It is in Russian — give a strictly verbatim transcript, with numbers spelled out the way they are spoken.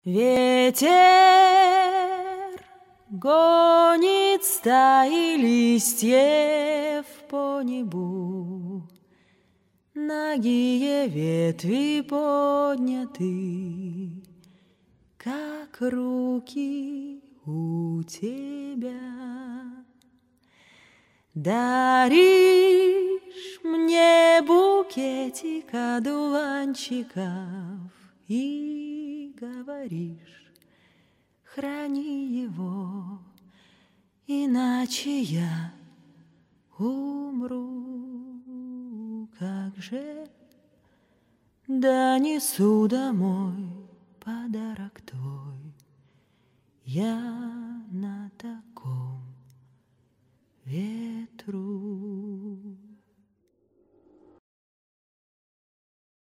Ветер гонит стаи листьев по небу, нагие ветви подняты, как руки у тебя. Даришь мне букетик одуванчиков и говоришь: храни его, иначе я умру. Как же донесу домой подарок твой я на таком ветру?